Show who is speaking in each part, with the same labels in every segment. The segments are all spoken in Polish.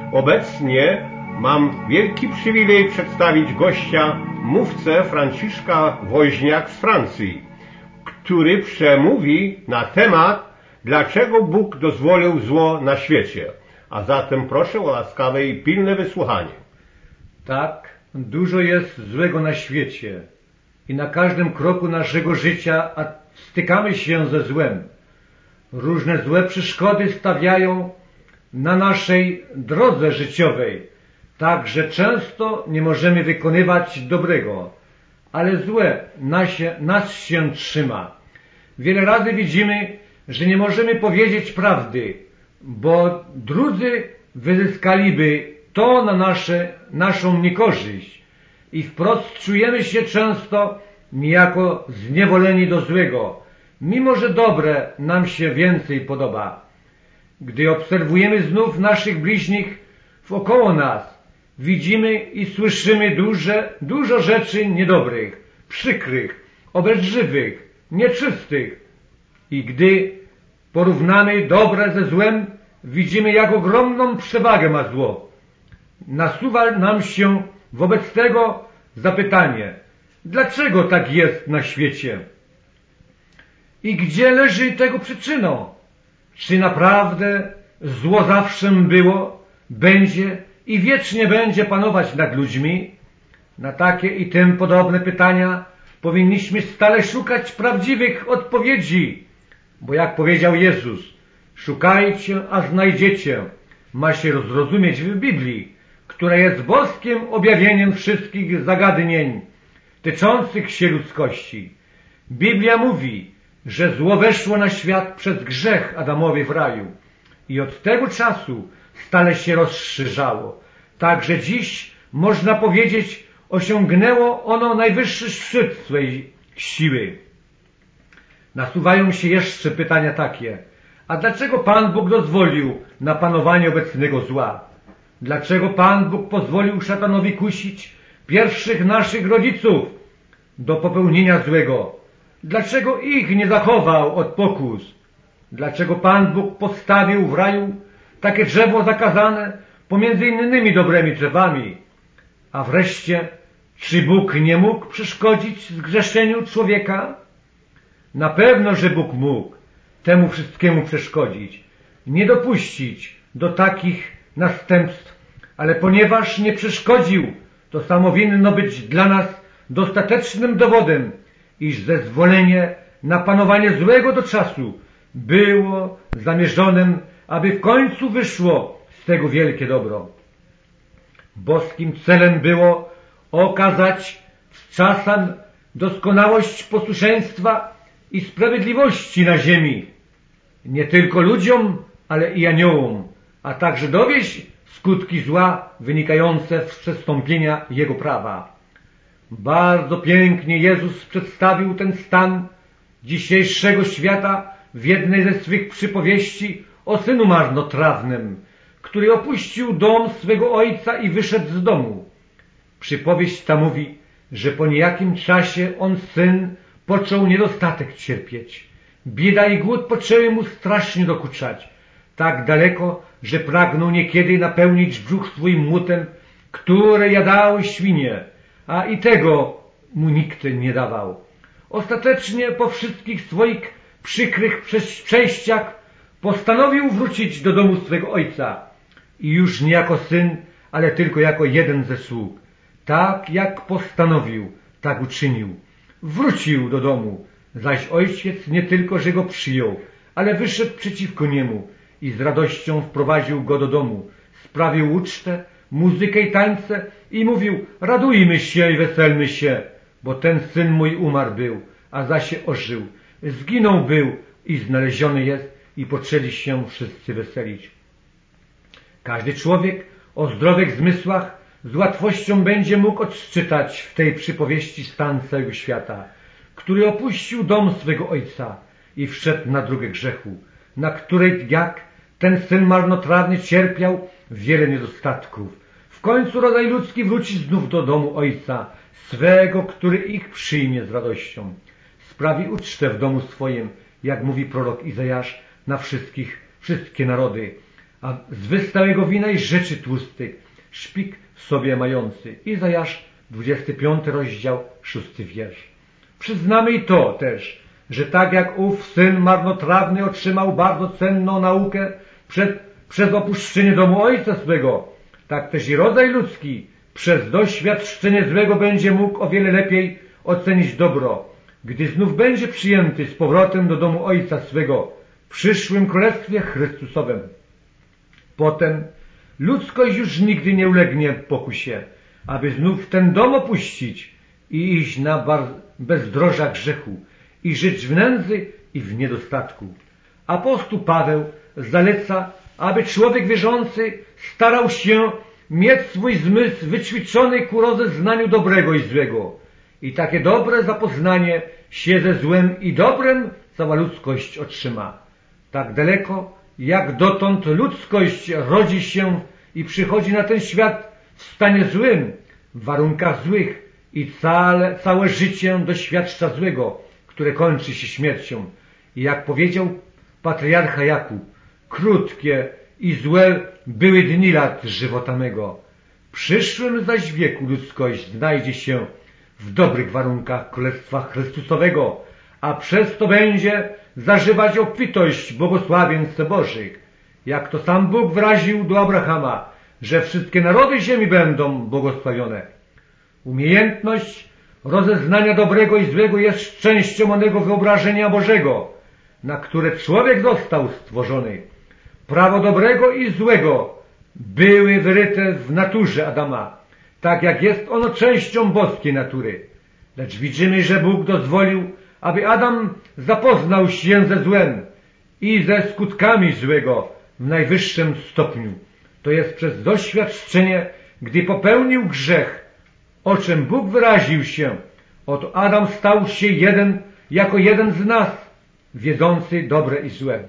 Speaker 1: Obecnie mam wielki przywilej przedstawić gościa, mówcę Franciszka Woźniak z Francji, który przemówi na temat, dlaczego Bóg dozwolił zło na świecie. A zatem proszę o łaskawe i pilne wysłuchanie.
Speaker 2: Tak, dużo jest złego na świecie i na każdym kroku naszego życia stykamy się ze złem. Różne złe przeszkody stawiają na naszej drodze życiowej, tak że często nie możemy wykonywać dobrego, ale złe nas się trzyma. Wiele razy widzimy, że nie możemy powiedzieć prawdy, bo drudzy wyzyskaliby to na naszą niekorzyść i wprost czujemy się często niejako zniewoleni do złego, mimo że dobre nam się więcej podoba. Gdy obserwujemy znów naszych bliźnich wokoło nas, widzimy i słyszymy dużo rzeczy niedobrych, przykrych, obelżywych, nieczystych. I gdy porównamy dobre ze złem, widzimy, jak ogromną przewagę ma zło. Nasuwa nam się wobec tego zapytanie, dlaczego tak jest na świecie? I gdzie leży tego przyczyną? Czy naprawdę zło zawsze było, będzie i wiecznie będzie panować nad ludźmi? Na takie i tym podobne pytania powinniśmy stale szukać prawdziwych odpowiedzi, bo jak powiedział Jezus, szukajcie, a znajdziecie, ma się zrozumieć w Biblii, która jest boskim objawieniem wszystkich zagadnień tyczących się ludzkości. Biblia mówi, że zło weszło na świat przez grzech Adamowy w raju i od tego czasu stale się rozszerzało. Także dziś, można powiedzieć, osiągnęło ono najwyższy szczyt swej siły. Nasuwają się jeszcze pytania takie, a dlaczego Pan Bóg dozwolił na panowanie obecnego zła? Dlaczego Pan Bóg pozwolił szatanowi kusić pierwszych naszych rodziców do popełnienia złego? Dlaczego ich nie zachował od pokus? Dlaczego Pan Bóg postawił w raju takie drzewo zakazane pomiędzy innymi dobrymi drzewami? A wreszcie, czy Bóg nie mógł przeszkodzić zgrzeszeniu człowieka? Na pewno, że Bóg mógł temu wszystkiemu przeszkodzić, nie dopuścić do takich następstw, ale ponieważ nie przeszkodził, to samo winno być dla nas dostatecznym dowodem, iż zezwolenie na panowanie złego do czasu było zamierzonym, aby w końcu wyszło z tego wielkie dobro. Boskim celem było okazać z czasem doskonałość posłuszeństwa i sprawiedliwości na ziemi, nie tylko ludziom, ale i aniołom, a także dowieść skutki zła wynikające z przestąpienia Jego prawa. Bardzo pięknie Jezus przedstawił ten stan dzisiejszego świata w jednej ze swych przypowieści o synu marnotrawnym, który opuścił dom swego ojca i wyszedł z domu. Przypowieść ta mówi, że po niejakim czasie syn począł niedostatek cierpieć. Bieda i głód poczęły mu strasznie dokuczać, tak daleko, że pragnął niekiedy napełnić brzuch swój młotem, które jadały świnie, a i tego mu nikt nie dawał. Ostatecznie po wszystkich swoich przykrych przejściach postanowił wrócić do domu swego ojca i już nie jako syn, ale tylko jako jeden ze sług. Tak jak postanowił, tak uczynił. Wrócił do domu, zaś ojciec nie tylko, że go przyjął, ale wyszedł przeciwko niemu i z radością wprowadził go do domu. Sprawił ucztę, muzykę i tańce i mówił, radujmy się i weselmy się, bo ten syn mój umarł był, a zaś ożył. Zginął był i znaleziony jest i poczęli się wszyscy weselić. Każdy człowiek o zdrowych zmysłach z łatwością będzie mógł odczytać w tej przypowieści stan całego świata, który opuścił dom swego ojca i wszedł na drogę grzechu, na której jak ten syn marnotrawny cierpiał wiele niedostatków. W końcu rodzaj ludzki wróci znów do domu ojca swego, który ich przyjmie z radością. Sprawi ucztę w domu swoim, jak mówi prorok Izajasz, na wszystkie narody. a z wystałego wina i rzeczy tłustych, szpik w sobie mający. Izajasz, 25 rozdział, 6 wiersz. Przyznamy i to też, że tak jak ów syn marnotrawny otrzymał bardzo cenną naukę przez opuszczenie domu ojca swego, tak też i rodzaj ludzki przez doświadczenie złego będzie mógł o wiele lepiej ocenić dobro, gdy znów będzie przyjęty z powrotem do domu ojca swego w przyszłym królestwie Chrystusowym. Potem ludzkość już nigdy nie ulegnie pokusie, aby znów ten dom opuścić i iść na bezdroża grzechu i żyć w nędzy i w niedostatku. Apostoł Paweł zaleca, aby człowiek wierzący starał się mieć swój zmysł wyćwiczony ku rozeznaniu dobrego i złego. I takie dobre zapoznanie się ze złem i dobrem cała ludzkość otrzyma. Tak daleko, jak dotąd ludzkość rodzi się i przychodzi na ten świat w stanie złym, w warunkach złych i całe życie doświadcza złego, które kończy się śmiercią. I jak powiedział patriarcha Jakub, krótkie i złe były dni lat żywota mego. W przyszłym zaś wieku ludzkość znajdzie się w dobrych warunkach Królestwa Chrystusowego, a przez to będzie zażywać obfitość błogosławieństw Bożych. Jak to sam Bóg wyraził do Abrahama, że wszystkie narody ziemi będą błogosławione. Umiejętność rozeznania dobrego i złego jest częścią onego wyobrażenia Bożego, na które człowiek został stworzony. Prawo dobrego i złego były wyryte w naturze Adama, tak jak jest ono częścią boskiej natury. Lecz widzimy, że Bóg dozwolił, aby Adam zapoznał się ze złem i ze skutkami złego w najwyższym stopniu. To jest przez doświadczenie, gdy popełnił grzech, o czym Bóg wyraził się. Oto Adam stał się jako jeden z nas, wiedzący dobre i złe.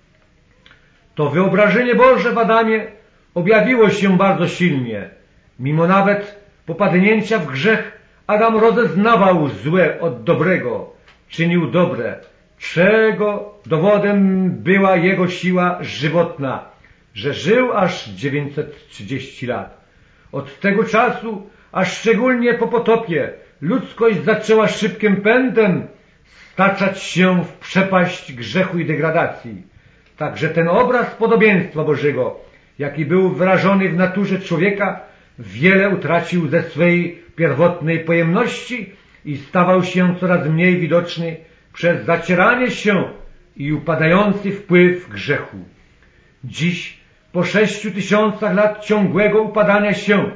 Speaker 2: To wyobrażenie Boże w Adamie objawiło się bardzo silnie. Mimo nawet popadnięcia w grzech, Adam rozeznawał złe od dobrego, czynił dobre, czego dowodem była jego siła żywotna, że żył aż 930 lat. Od tego czasu, a szczególnie po potopie, ludzkość zaczęła szybkim pędem staczać się w przepaść grzechu i degradacji. Także ten obraz podobieństwa Bożego, jaki był wyrażony w naturze człowieka, wiele utracił ze swej pierwotnej pojemności i stawał się coraz mniej widoczny przez zacieranie się i upadający wpływ grzechu. Dziś, po 6000 lat ciągłego upadania się,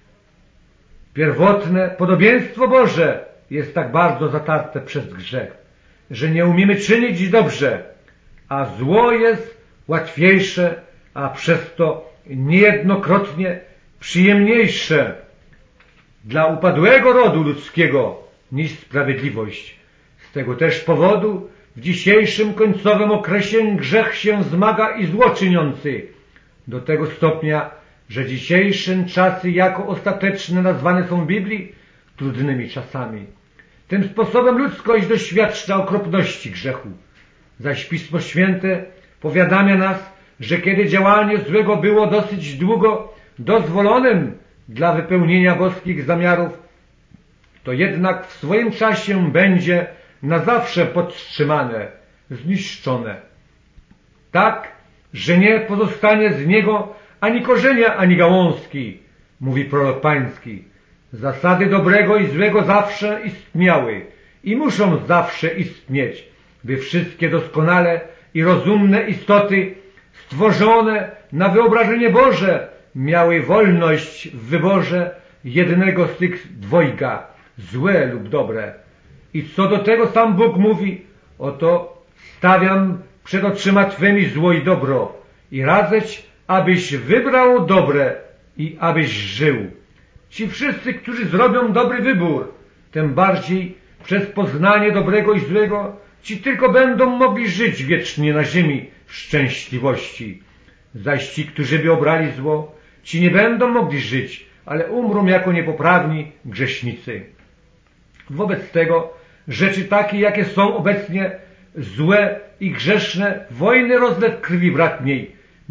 Speaker 2: pierwotne podobieństwo Boże jest tak bardzo zatarte przez grzech, że nie umiemy czynić dobrze, a zło jest łatwiejsze, a przez to niejednokrotnie przyjemniejsze dla upadłego rodu ludzkiego niż sprawiedliwość. Z tego też powodu w dzisiejszym końcowym okresie grzech się zmaga i zło czyniący, do tego stopnia, że dzisiejsze czasy jako ostateczne nazwane są w Biblii trudnymi czasami. Tym sposobem ludzkość doświadcza okropności grzechu. Zaś Pismo Święte powiadamia nas, że kiedy działanie złego było dosyć długo dozwolonym dla wypełnienia boskich zamiarów, to jednak w swoim czasie będzie na zawsze podtrzymane, zniszczone. Tak, że nie pozostanie z niego ani korzenia, ani gałązki, mówi prorok Pański. Zasady dobrego i złego zawsze istniały i muszą zawsze istnieć, by wszystkie doskonale i rozumne istoty stworzone na wyobrażenie Boże miały wolność w wyborze jednego z tych dwojga, złe lub dobre. I co do tego sam Bóg mówi, oto stawiam przed oczyma Twymi zło i dobro i radzę Ci, abyś wybrał dobre i abyś żył. Ci wszyscy, którzy zrobią dobry wybór, tym bardziej przez poznanie dobrego i złego, ci tylko będą mogli żyć wiecznie na ziemi w szczęśliwości. Zaś ci, którzy by obrali zło, ci nie będą mogli żyć, ale umrą jako niepoprawni grzesznicy. Wobec tego rzeczy takie, jakie są obecnie złe i grzeszne, wojny, rozlew krwi bratniej,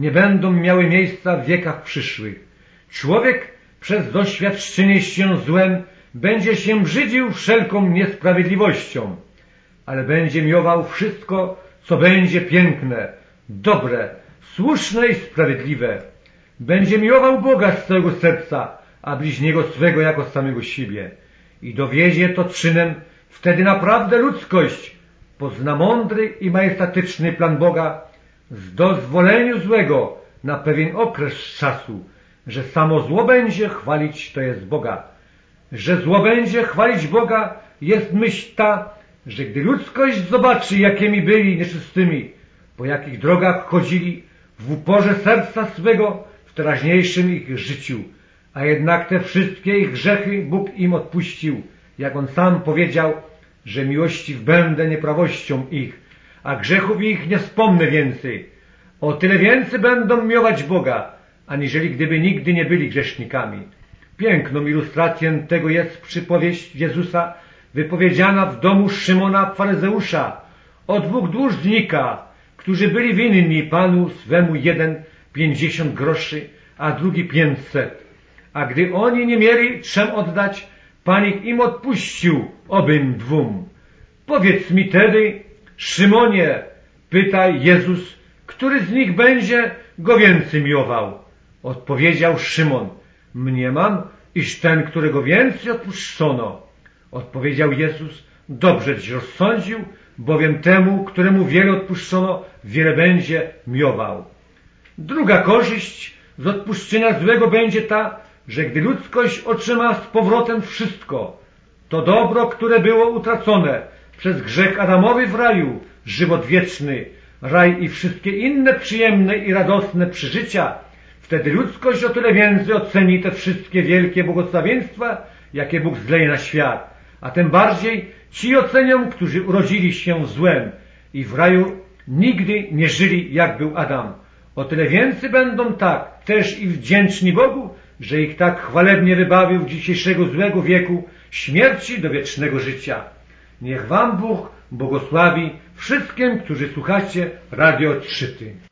Speaker 2: nie będą miały miejsca w wiekach przyszłych. Człowiek przez doświadczenie się złem będzie się brzydził wszelką niesprawiedliwością, ale będzie miłował wszystko, co będzie piękne, dobre, słuszne i sprawiedliwe. Będzie miłował Boga z całego serca, a bliźniego swego jako samego siebie. I dowiedzie to czynem, wtedy naprawdę ludzkość pozna mądry i majestatyczny plan Boga z dozwoleniu złego na pewien okres czasu, że samo zło będzie chwalić, to jest Boga. Że zło będzie chwalić Boga, jest myśl ta, że gdy ludzkość zobaczy, jakimi byli nieczystymi, po jakich drogach chodzili w uporze serca swego w teraźniejszym ich życiu, a jednak te wszystkie ich grzechy Bóg im odpuścił, jak On sam powiedział, że miłościw będę nieprawością ich, a grzechów ich nie wspomnę więcej. O tyle więcej będą miłować Boga, aniżeli gdyby nigdy nie byli grzesznikami. Piękną ilustracją tego jest przypowieść Jezusa wypowiedziana w domu Szymona faryzeusza o dwóch dłużnika, którzy byli winni Panu swemu, jeden 50 groszy, a drugi 500. A gdy oni nie mieli czym oddać, Pan im odpuścił obym dwóm. Powiedz mi tedy, Szymonie, pyta Jezus, który z nich będzie go więcej miłował? Odpowiedział Szymon, mniemam, iż ten, którego więcej odpuszczono. Odpowiedział Jezus, dobrze Ci rozsądził, bowiem temu, któremu wiele odpuszczono, wiele będzie miłował. Druga korzyść z odpuszczenia złego będzie ta, że gdy ludzkość otrzyma z powrotem wszystko, to dobro, które było utracone przez grzech Adamowy w raju, żywot wieczny, raj i wszystkie inne przyjemne i radosne przeżycia, wtedy ludzkość o tyle więcej oceni te wszystkie wielkie błogosławieństwa, jakie Bóg zleje na świat, a tym bardziej ci ocenią, którzy urodzili się w złem i w raju nigdy nie żyli, jak był Adam. O tyle więcej będą tak też i wdzięczni Bogu, że ich tak chwalebnie wybawił z dzisiejszego złego wieku śmierci do wiecznego życia. Niech Wam Bóg błogosławi wszystkim, którzy słuchacie Radio Odczyty.